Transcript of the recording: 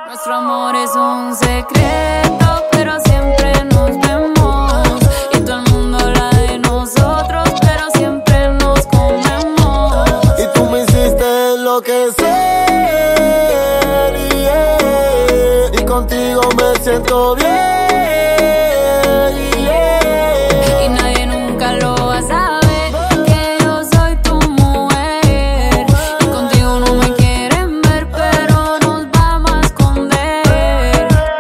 Nuestro amor es un secreto, pero siempre nos vemos. Y todo el mundo habla de nosotros, pero siempre nos comemos. Y tú me hiciste enloquecer, yeah. Y contigo me siento bien.